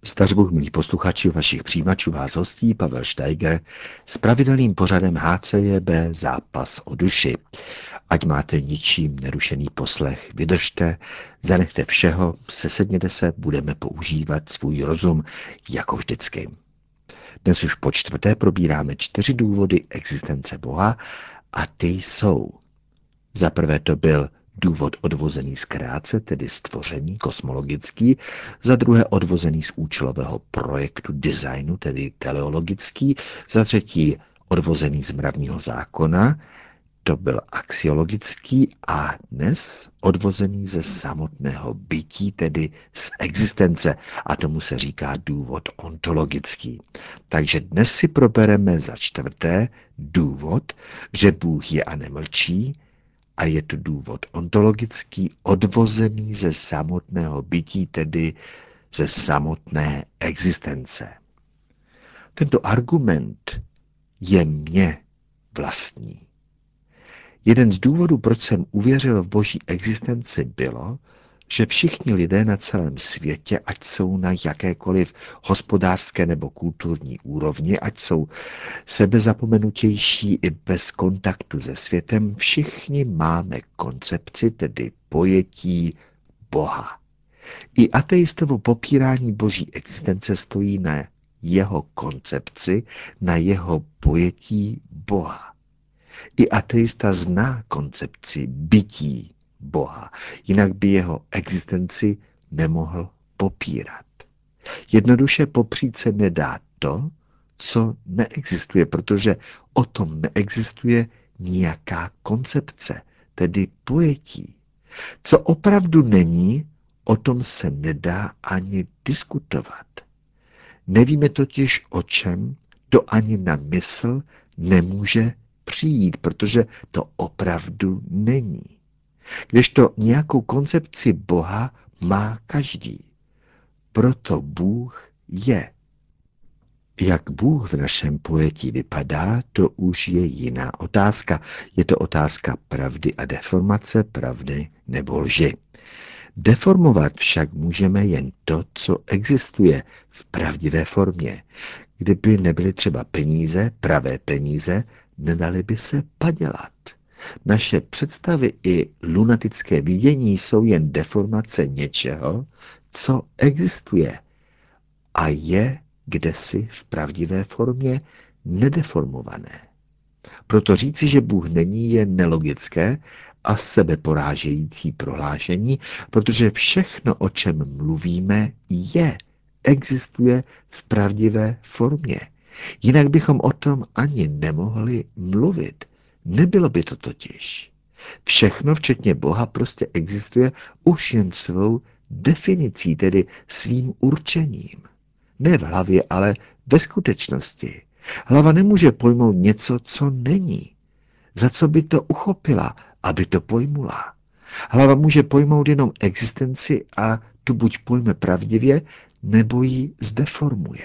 Stařbůh, milí posluchači, vašich přijímačů vás hostí Pavel Steiger s pravidelným pořadem HCJB Zápas o duši. Ať máte ničím nerušený poslech, vydržte, zanechte všeho, sesedněte se, budeme používat svůj rozum, jako vždycky. Dnes už po čtvrté probíráme 4 důvody existence Boha a ty jsou. Za prvé to byl důvod odvozený z kreace, tedy stvoření kosmologický, za druhé odvozený z účelového projektu designu, tedy teleologický, za třetí odvozený z mravního zákona, to byl axiologický a dnes odvozený ze samotného bytí, tedy z existence, a tomu se říká důvod ontologický. Takže dnes si probereme za čtvrté důvod, že Bůh je a nemlčí, a je to důvod ontologický, odvozený ze samotného bytí, tedy ze samotné existence. Tento argument je mně vlastní. Jeden z důvodů, proč jsem uvěřil v boží existenci, bylo, že všichni lidé na celém světě, ať jsou na jakékoliv hospodářské nebo kulturní úrovni, ať jsou sebezapomenutější i bez kontaktu se světem, všichni máme koncepci, tedy pojetí Boha. I ateistovo popírání boží existence stojí na jeho koncepci, na jeho pojetí Boha. I ateista zná koncepci bytí Boha, jinak by jeho existenci nemohl popírat. Jednoduše popřít se nedá to, co neexistuje, protože o tom neexistuje nějaká koncepce, tedy pojetí. Co opravdu není, o tom se nedá ani diskutovat. Nevíme totiž o čem, to ani na mysl nemůže přijít, protože to opravdu není. Kdežto nějakou koncepci Boha má každý. Proto Bůh je. Jak Bůh v našem pojetí vypadá, to už je jiná otázka. Je to otázka pravdy a deformace, pravdy nebo lži. Deformovat však můžeme jen to, co existuje v pravdivé formě. Kdyby nebyly třeba peníze, pravé peníze, nedali by se padělat. Naše představy i lunatické vidění jsou jen deformace něčeho, co existuje a je kdesi v pravdivé formě nedeformované. Proto říci, že Bůh není, je nelogické a sebeporážející prohlášení, protože všechno, o čem mluvíme, existuje v pravdivé formě. Jinak bychom o tom ani nemohli mluvit. Nebylo by to totiž. Všechno, včetně Boha, prostě existuje už jen svou definicí, tedy svým určením. Ne v hlavě, ale ve skutečnosti. Hlava nemůže pojmout něco, co není. Za co by to uchopila, aby to pojmula? Hlava může pojmout jenom existenci a tu buď pojme pravdivě, nebo ji zdeformuje.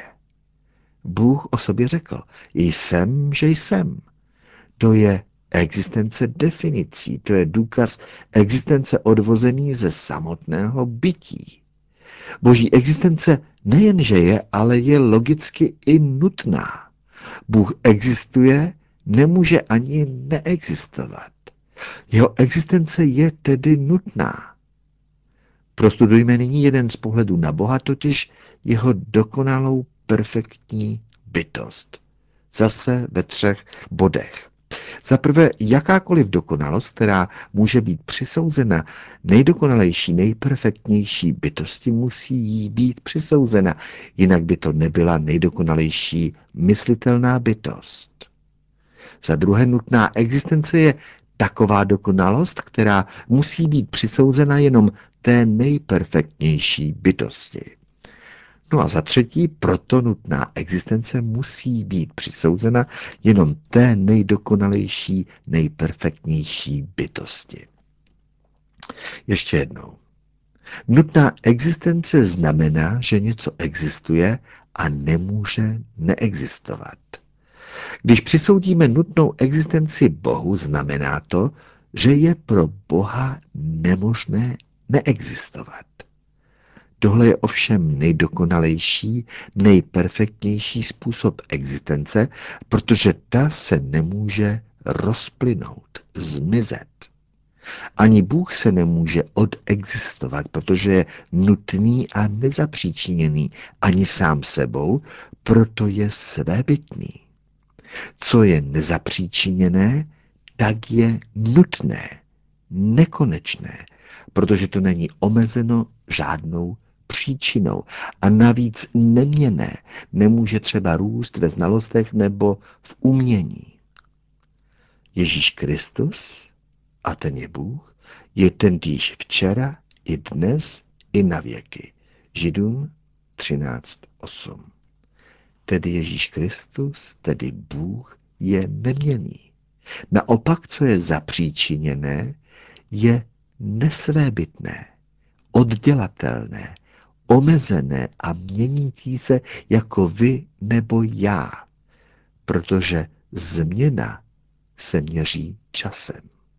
Bůh o sobě řekl, jsem, že jsem. To je existence definicí, to je důkaz existence odvozený ze samotného bytí. Boží existence nejenže je, ale je logicky i nutná. Bůh existuje, nemůže ani neexistovat. Jeho existence je tedy nutná. Prostudujme nyní jeden z pohledů na Boha, totiž jeho dokonalou perfektní bytost. Zase ve 3 bodech. Za prvé, jakákoliv dokonalost, která může být přisouzena nejdokonalejší, nejperfektnější bytosti, musí jí být přisouzena, jinak by to nebyla nejdokonalejší myslitelná bytost. Za druhé, nutná existence je taková dokonalost, která musí být přisouzena jenom té nejperfektnější bytosti. No a za třetí, proto nutná existence musí být přisouzena jenom té nejdokonalejší, nejperfektnější bytosti. Ještě jednou. Nutná existence znamená, že něco existuje a nemůže neexistovat. Když přisoudíme nutnou existenci Bohu, znamená to, že je pro Boha nemožné neexistovat. Tohle je ovšem nejdokonalejší, nejperfektnější způsob existence, protože ta se nemůže rozplynout, zmizet. Ani Bůh se nemůže odexistovat, protože je nutný a nezapříčiněný ani sám sebou, proto je svébytný. Co je nezapříčiněné, tak je nutné, nekonečné, protože to není omezeno žádnou příčinou a navíc neměnné, nemůže třeba růst ve znalostech nebo v umění. Ježíš Kristus, a ten je Bůh, je tentýž včera, i dnes, i na věky. Židům 13:8. Tedy Ježíš Kristus, tedy Bůh, je neměnný. Naopak, co je zapříčiněné, je nesvébytné, oddělatelné, omezené a měnící se jako vy nebo já, protože změna se měří časem.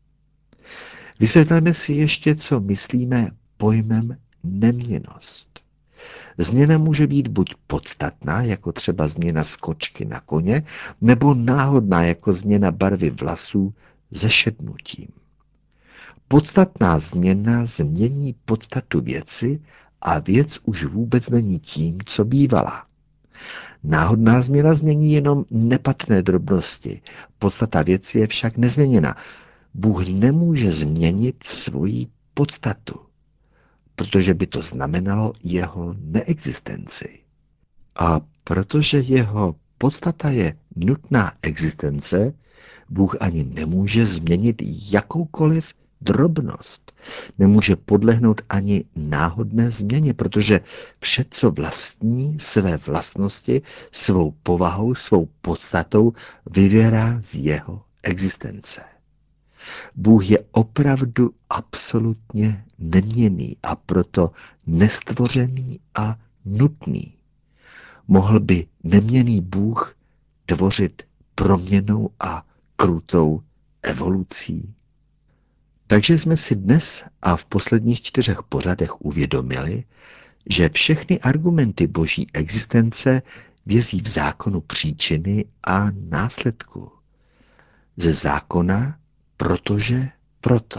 Vysvětleme si ještě, co myslíme pojmem neměnnost. Změna může být buď podstatná, jako třeba změna z kočky na koně, nebo náhodná, jako změna barvy vlasů zešednutím. Podstatná změna změní podstatu věci a věc už vůbec není tím, co bývala. Náhodná změna změní jenom nepatrné drobnosti. Podstata věci je však nezměněna. Bůh nemůže změnit svoji podstatu, protože by to znamenalo jeho neexistenci. A protože jeho podstata je nutná existence, Bůh ani nemůže změnit jakoukoliv drobnost. Nemůže podlehnout ani náhodné změně, protože vše, co vlastní své vlastnosti, svou povahou, svou podstatou, vyvěrá z jeho existence. Bůh je opravdu absolutně neměnný a proto nestvořený a nutný. Mohl by neměnný Bůh tvořit proměnou a krutou evolucí? Takže jsme si dnes a v posledních 4 pořadech uvědomili, že všechny argumenty boží existence vězí v zákonu příčiny a následku. Ze zákona, protože proto.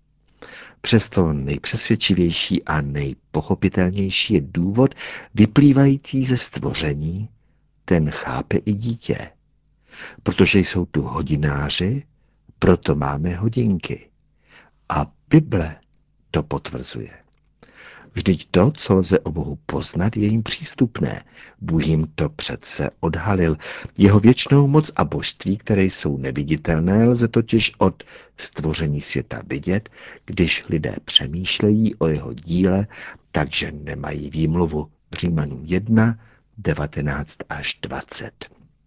Přesto nejpřesvědčivější a nejpochopitelnější je důvod vyplývající ze stvoření, ten chápe i dítě. Protože jsou tu hodináři, proto máme hodinky. A Bible to potvrzuje. Vždyť to, co lze o Bohu poznat, je jim přístupné. Bůh jim to přece odhalil. Jeho věčnou moc a božství, které jsou neviditelné, lze totiž od stvoření světa vidět, když lidé přemýšlejí o jeho díle, takže nemají výmluvu. Římanům 1, 19 až 20.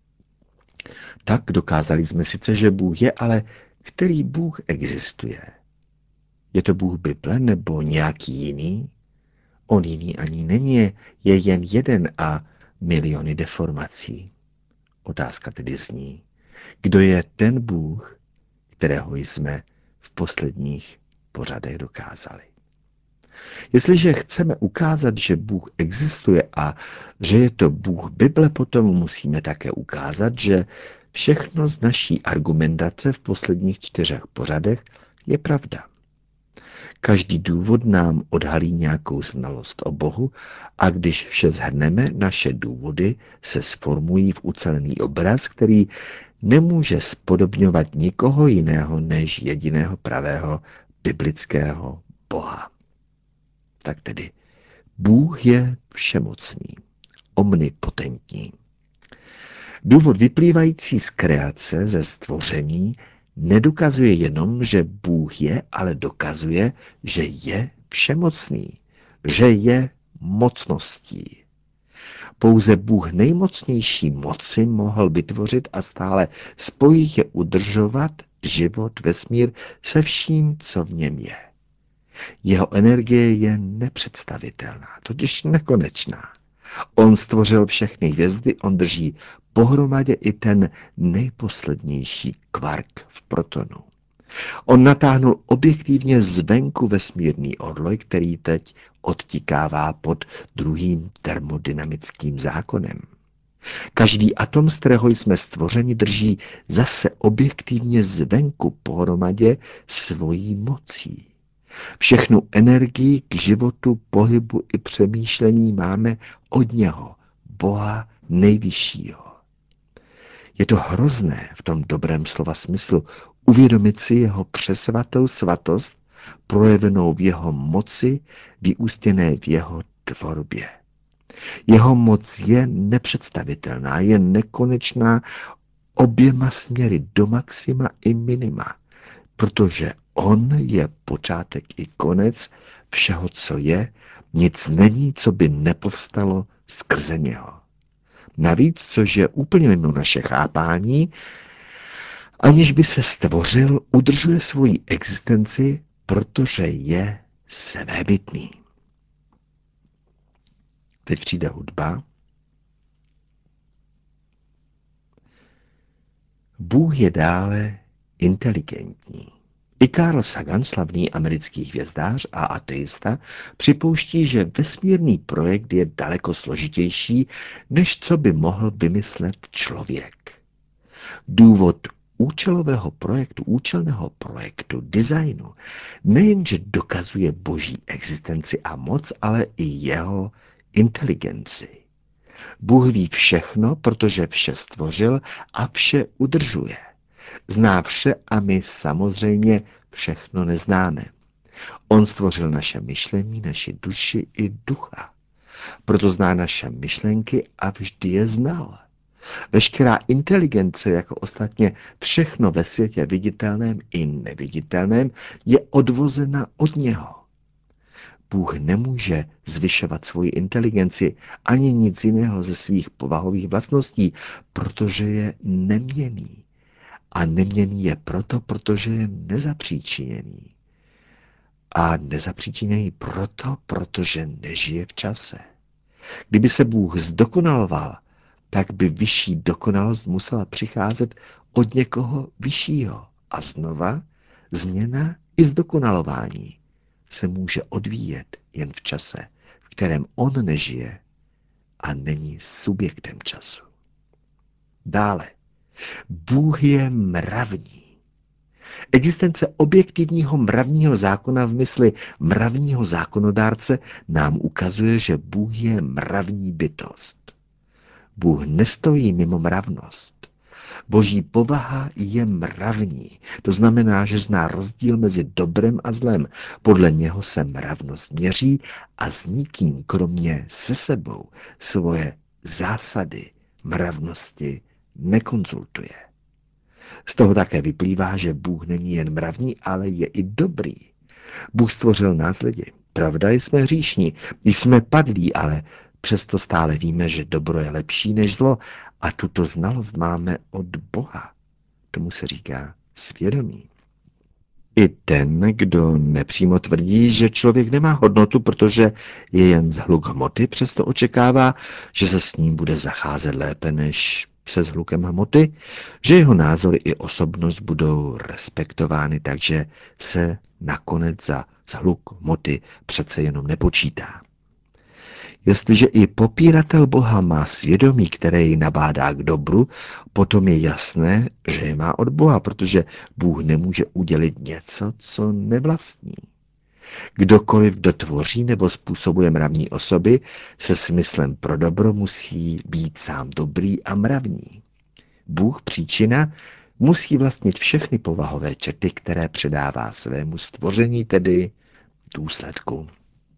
Tak dokázali jsme sice, že Bůh je, ale který Bůh existuje? Je to Bůh Bible nebo nějaký jiný? On jiný ani není, je jen jeden a miliony deformací. Otázka tedy zní, kdo je ten Bůh, kterého jsme v posledních pořadech dokázali. Jestliže chceme ukázat, že Bůh existuje a že je to Bůh Bible, potom musíme také ukázat, že všechno z naší argumentace v posledních 4 pořadech je pravda. Každý důvod nám odhalí nějakou znalost o Bohu a když vše shrneme, naše důvody se sformují v ucelený obraz, který nemůže spodobňovat nikoho jiného než jediného pravého biblického Boha. Tak tedy, Bůh je všemocný, omnipotentní. Důvod vyplývající z kreace, ze stvoření, nedokazuje jenom, že Bůh je, ale dokazuje, že je všemocný, že je mocností. Pouze Bůh nejmocnější moci mohl vytvořit a stále spojitě udržovat život, vesmír se vším, co v něm je. Jeho energie je nepředstavitelná, totiž nekonečná. On stvořil všechny hvězdy, on drží pohromadě i ten nejposlednější kvark v protonu. On natáhnul objektivně zvenku vesmírný orloj, který teď odtikává pod druhým termodynamickým zákonem. Každý atom, z kterého jsme stvořeni, drží zase objektivně zvenku pohromadě svojí mocí. Všechnu energii k životu, pohybu i přemýšlení máme od něho, Boha nejvyššího. Je to hrozné v tom dobrém slova smyslu uvědomit si jeho přesvatou svatost, projevenou v jeho moci, vyústěné v jeho tvorbě. Jeho moc je nepředstavitelná, je nekonečná oběma směry do maxima i minima, protože on je počátek i konec všeho, co je, nic není, co by nepovstalo skrze něho. Navíc, což je úplně mimo naše chápání, aniž by se stvořil, udržuje svoji existenci, protože je svébytný. Teď přijde hudba. Bůh je dále inteligentní. I Carl Sagan, slavný americký hvězdář a ateista, připouští, že vesmírný projekt je daleko složitější, než co by mohl vymyslet člověk. Důvod účelného projektu, designu, nejenže dokazuje boží existenci a moc, ale i jeho inteligenci. Bůh ví všechno, protože vše stvořil a vše udržuje. Zná vše a my samozřejmě všechno neznáme. On stvořil naše myšlení, naši duši i ducha. Proto zná naše myšlenky a vždy je znal. Veškerá inteligence, jako ostatně všechno ve světě viditelném i neviditelném, je odvozena od něho. Bůh nemůže zvyšovat svoji inteligenci ani nic jiného ze svých povahových vlastností, protože je neměnný. A neměnný je proto, protože je nezapříčiněný. A nezapříčiněný proto, protože nežije v čase. Kdyby se Bůh zdokonaloval, tak by vyšší dokonalost musela přicházet od někoho vyššího. A znova změna i zdokonalování se může odvíjet jen v čase, v kterém on nežije a není subjektem času. Dále, Bůh je mravní. Existence objektivního mravního zákona v mysli mravního zákonodárce nám ukazuje, že Bůh je mravní bytost. Bůh nestojí mimo mravnost. Boží povaha je mravní. To znamená, že zná rozdíl mezi dobrem a zlem. Podle něho se mravnost měří a s nikým, kromě se sebou, svoje zásady mravnosti nekonzultuje. Z toho také vyplývá, že Bůh není jen mravní, ale je i dobrý. Bůh stvořil nás lidi. Pravda, jsme hříšní, jsme padlí, ale přesto stále víme, že dobro je lepší než zlo a tuto znalost máme od Boha. Tomu se říká svědomí. I ten, kdo nepřímo tvrdí, že člověk nemá hodnotu, protože je jen zhluk hmoty, přesto očekává, že se s ním bude zacházet lépe než se zhlukem hmoty, že jeho názory i osobnost budou respektovány, takže se nakonec za zhluk hmoty přece jenom nepočítá. Jestliže i popíratel Boha má svědomí, které ji nabádá k dobru, potom je jasné, že je má od Boha, protože Bůh nemůže udělit něco, co nevlastní. Kdokoliv, kdo tvoří nebo způsobuje mravní osoby, se smyslem pro dobro musí být sám dobrý a mravní. Bůh, příčina, musí vlastnit všechny povahové črty, které předává svému stvoření, tedy důsledku.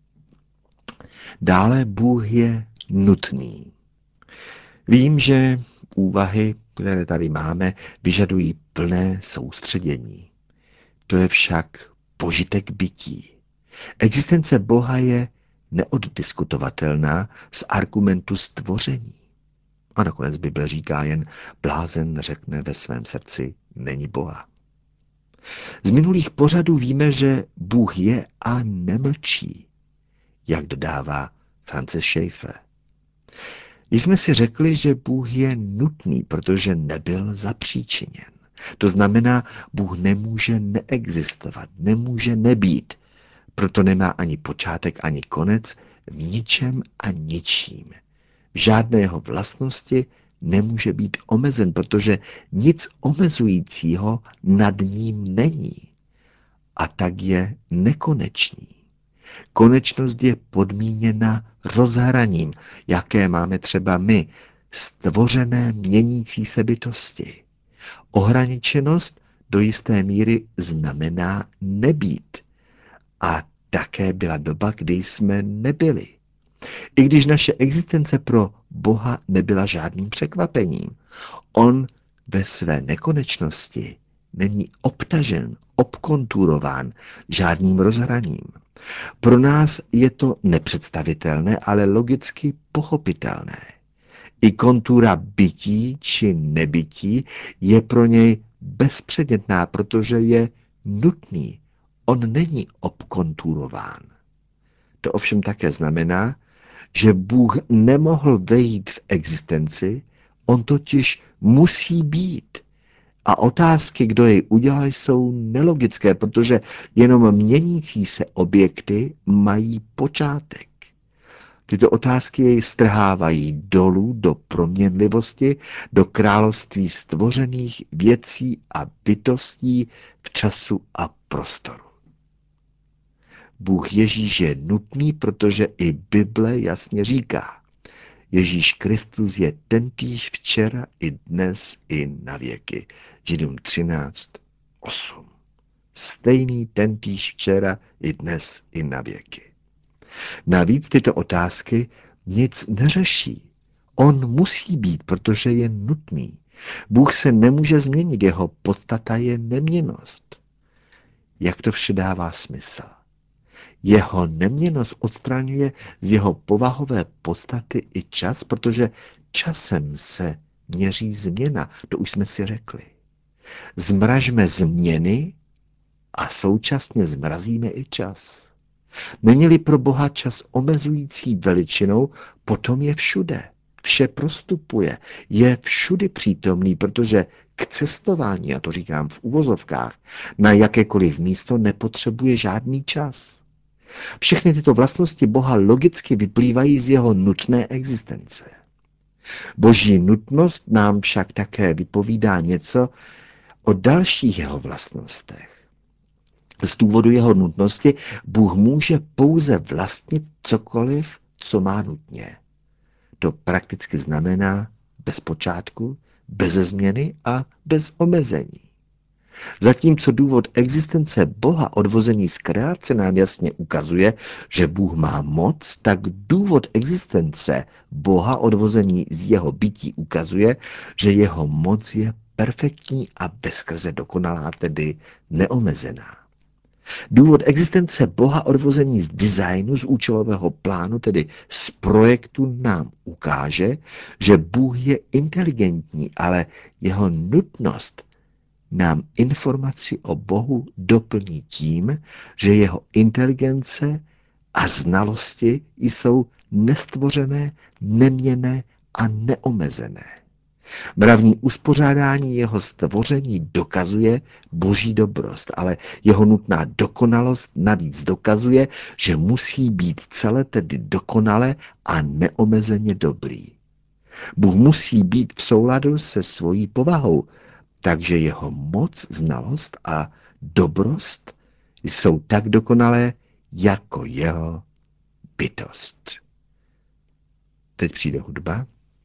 Dále Bůh je nutný. Vím, že úvahy, které tady máme, vyžadují plné soustředění. To je však požitek bytí. Existence Boha je neoddiskutovatelná z argumentu stvoření. A nakonec Bible říká jen, blázen řekne ve svém srdci, není Boha. Z minulých pořadů víme, že Bůh je a nemlčí, jak dodává Francis Schaeffer. Jsme si řekli, že Bůh je nutný, protože nebyl zapříčiněn. To znamená, Bůh nemůže neexistovat, nemůže nebýt. Proto nemá ani počátek, ani konec v ničem a ničím. V žádné jeho vlastnosti nemůže být omezen, protože nic omezujícího nad ním není. A tak je nekonečný. Konečnost je podmíněna rozhraním, jaké máme třeba my, stvořené měnící se bytosti. Ohraničenost do jisté míry znamená nebýt. A také byla doba, kdy jsme nebyli. I když naše existence pro Boha nebyla žádným překvapením, on ve své nekonečnosti není obtažen, obkonturován žádným rozhraním. Pro nás je to nepředstavitelné, ale logicky pochopitelné. I kontura bytí či nebytí je pro něj bezpředmětná, protože je nutný. On není obkonturován. To ovšem také znamená, že Bůh nemohl vejít v existenci, on totiž musí být. A otázky, kdo jej udělal, jsou nelogické, protože jenom měnící se objekty mají počátek. Tyto otázky jej strhávají dolů do proměnlivosti, do království stvořených věcí a bytostí v času a prostoru. Bůh Ježíš je nutný, protože i Bible jasně říká, Ježíš Kristus je tentýž včera i dnes i na věky. Židům 13:8. Stejný tentýž včera i dnes i na věky. Navíc tyto otázky nic neřeší. On musí být, protože je nutný. Bůh se nemůže změnit, jeho podstata je neměnnost. Jak to vše dává smysl? Jeho neměnnost odstraňuje z jeho povahové podstaty i čas, protože časem se měří změna, to už jsme si řekli. Zmražme změny a současně zmrazíme i čas. Není-li pro Boha čas omezující veličinou, potom je všude. Vše prostupuje, je všudy přítomný, protože k cestování, a to říkám v uvozovkách, na jakékoliv místo nepotřebuje žádný čas. Všechny tyto vlastnosti Boha logicky vyplývají z jeho nutné existence. Boží nutnost nám však také vypovídá něco o dalších jeho vlastnostech. Z důvodu jeho nutnosti Bůh může pouze vlastnit cokoliv, co má nutně. To prakticky znamená bez počátku, bez změny a bez omezení. Zatímco důvod existence Boha odvozený z kreace nám jasně ukazuje, že Bůh má moc, tak důvod existence Boha odvozený z jeho bytí ukazuje, že jeho moc je perfektní a bezskrze dokonalá, tedy neomezená. Důvod existence Boha odvozený z designu, z účelového plánu, tedy z projektu, nám ukáže, že Bůh je inteligentní, ale jeho nutnost nám informaci o Bohu doplní tím, že jeho inteligence a znalosti jsou nestvořené, neměnné a neomezené. Mravní uspořádání jeho stvoření dokazuje boží dobrost, ale jeho nutná dokonalost navíc dokazuje, že musí být celé tedy dokonale a neomezeně dobrý. Bůh musí být v souladu se svojí povahou, takže jeho moc, znalost a dobrost jsou tak dokonalé jako jeho bytost. Teď přijde hudba.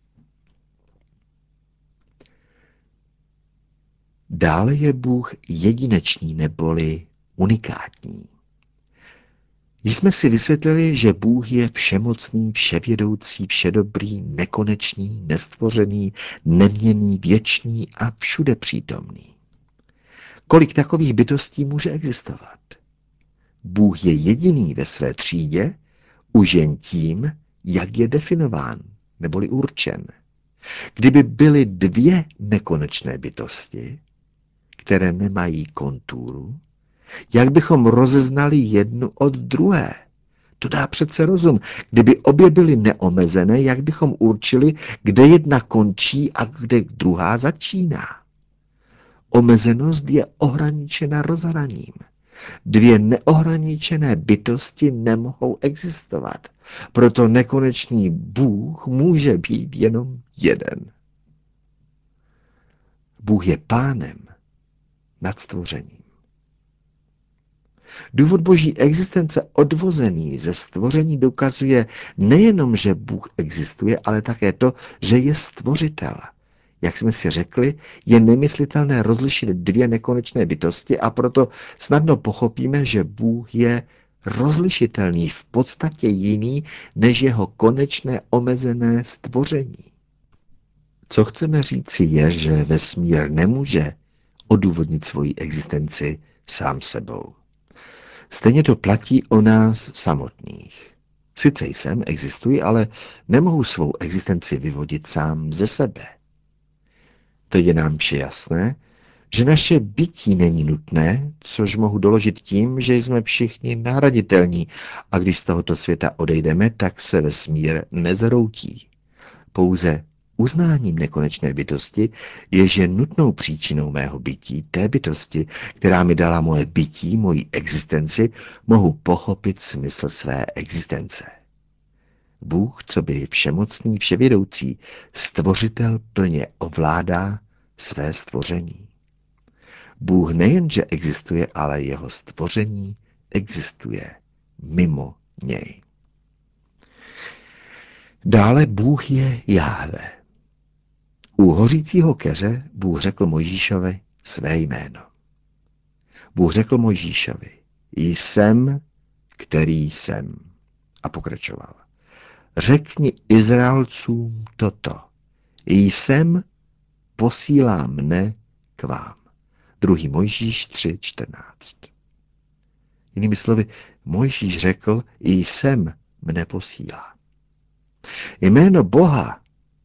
Dále je Bůh jedinečný neboli unikátní. Jsme si vysvětlili, že Bůh je všemocný, vševědoucí, všedobrý, nekonečný, nestvořený, neměnný, věčný a všude přítomný. Kolik takových bytostí může existovat? Bůh je jediný ve své třídě, už jen tím, jak je definován, neboli určen. Kdyby byly dvě nekonečné bytosti, které nemají kontúru, jak bychom rozeznali jednu od druhé? To dá přece rozum. Kdyby obě byly neomezené, jak bychom určili, kde jedna končí a kde druhá začíná? omezenost je ohraničena rozhraním. Dvě neohraničené bytosti nemohou existovat. Proto nekonečný Bůh může být jenom jeden. Bůh je pánem nad stvořením. Důvod boží existence odvozený ze stvoření dokazuje nejenom, že Bůh existuje, ale také to, že je stvořitel. Jak jsme si řekli, je nemyslitelné rozlišit dvě nekonečné bytosti a proto snadno pochopíme, že Bůh je rozlišitelný, v podstatě jiný než jeho konečné omezené stvoření. Co chceme říci je, že vesmír nemůže odůvodnit svoji existenci sám sebou. Stejně to platí o nás samotných. Sice jsem, existuji, ale nemohu svou existenci vyvodit sám ze sebe. To je nám vše jasné, že naše bytí není nutné, což mohu doložit tím, že jsme všichni nahraditelní a když z tohoto světa odejdeme, tak se vesmír nezhroutí. Pouze uznáním nekonečné bytosti, jež je nutnou příčinou mého bytí, té bytosti, která mi dala moje bytí, moji existenci, mohu pochopit smysl své existence. Bůh, co by všemocný, vševědoucí, stvořitel plně ovládá své stvoření. Bůh nejenže existuje, ale jeho stvoření existuje mimo něj. Dále Bůh je Jahve. U hořícího keře Bůh řekl Mojžíšovi své jméno. Bůh řekl Mojžíšovi, jsem, který jsem. A pokračoval. Řekni Izraelcům toto. Jsem, posílá mne k vám. 2. Mojžíš 3.14. Jinými slovy, Mojžíš řekl, jsem, mne posílá. Jméno Boha,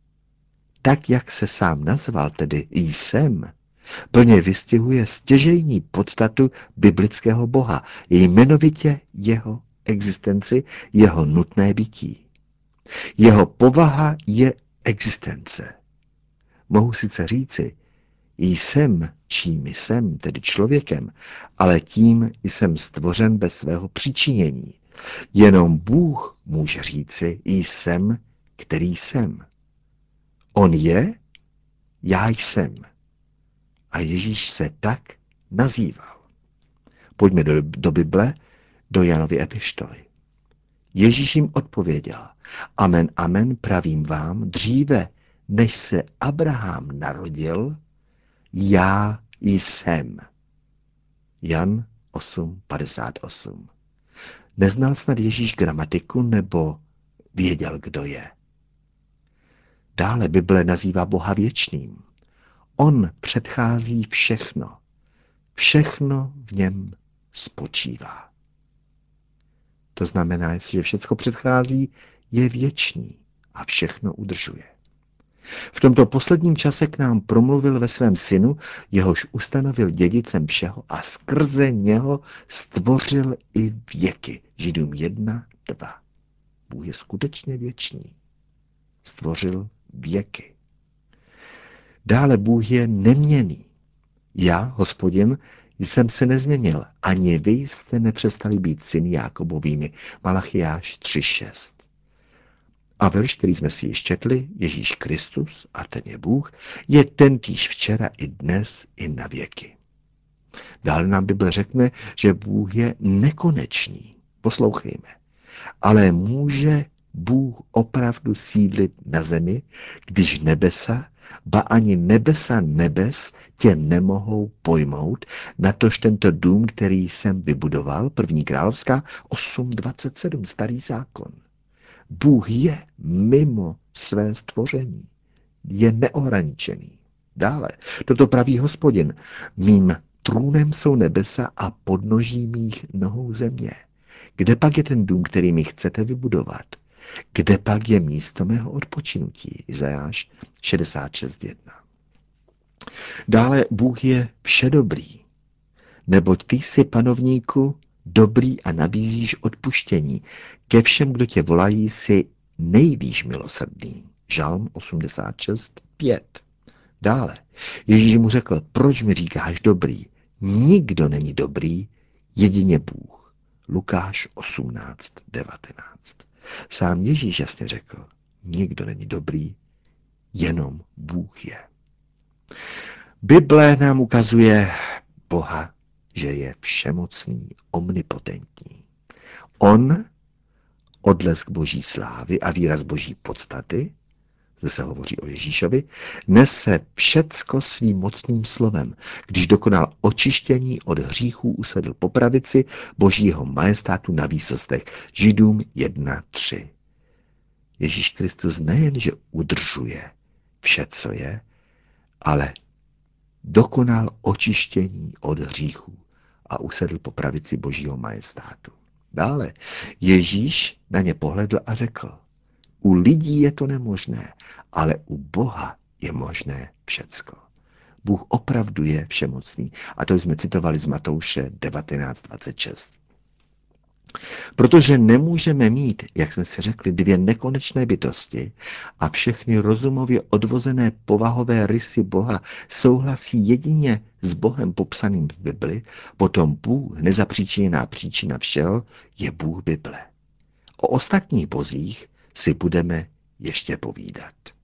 tak jak se sám nazval, tedy jsem, plně vystihuje stěžejní podstatu biblického Boha, jmenovitě jeho existenci, jeho nutné bytí. Jeho povaha je existence. Mohu sice říci, jsem, čím jsem, tedy člověkem, ale tím jsem stvořen bez svého přičinění. Jenom Bůh může říci, jsem, který jsem. On je, já jsem. A Ježíš se tak nazýval. Pojďme do Bible, do Janovy epištoly. Ježíš jim odpověděl, amen, amen, pravím vám, dříve, než se Abraham narodil, já jsem. Jan 8.58. Neznal snad Ježíš gramatiku nebo věděl, kdo je? Dále Bible nazývá Boha věčným. On předchází všechno. Všechno v něm spočívá. To znamená, jestliže všecko předchází, je věčný a všechno udržuje. V tomto posledním čase k nám promluvil ve svém synu, jehož ustanovil dědicem všeho a skrze něho stvořil i věky. Židům 1.2. Bůh je skutečně věčný. Stvořil věky. Dále Bůh je neměnný. Já, Hospodin, jsem se nezměnil, ani vy jste nepřestali být syny Jákobovými. Malachiáš 3.6. A verš, který jsme si již četli, Ježíš Kristus, a ten je Bůh, je tentýž včera i dnes i na věky. Dále nám Bible řekne, že Bůh je nekonečný. Poslouchejme. Ale může Bůh opravdu sídlit na zemi, když nebesa, ba ani nebesa nebes tě nemohou pojmout, natož tento dům, který jsem vybudoval, 1. Královská 8.27, Starý zákon. Bůh je mimo své stvoření. Je neohraničený. Dále, toto praví Hospodin. Mým trůnem jsou nebesa a podnoží mých nohou země. Kde pak je ten dům, který mi chcete vybudovat? Kde pak je místo mého odpočinutí? Izajáš 66.1. Dále Bůh je všedobrý. Neboť ty jsi, panovníku, dobrý a nabízíš odpuštění. Ke všem, kdo tě volají, si nejvíš milosrdný. Žalm 86.5. Dále, Ježíš mu řekl, proč mi říkáš dobrý? Nikdo není dobrý, jedině Bůh. Lukáš 18:19. Sám Ježíš jasně řekl, nikdo není dobrý, jenom Bůh je. Bible nám ukazuje Boha, že je všemocný, omnipotentní. On, odlesk boží slávy a výraz boží podstaty, zde se hovoří o Ježíšovi, nese všecko svým mocným slovem. Když dokonal očištění od hříchů, usedl po pravici božího majestátu na výsostech. Židům 1:3. Ježíš Kristus nejenže udržuje vše, co je, ale dokonal očištění od hříchů a usedl po pravici božího majestátu. Dále Ježíš na ně pohledl a řekl, u lidí je to nemožné, ale u Boha je možné všecko. Bůh opravdu je všemocný. A to jsme citovali z Matouše 19:26. Protože nemůžeme mít, jak jsme si řekli, dvě nekonečné bytosti a všechny rozumově odvozené povahové rysy Boha souhlasí jedině s Bohem popsaným v Bibli, potom Bůh, nezapříčiněná příčina všeho, je Bůh Bible. O ostatních bozích si budeme ještě povídat.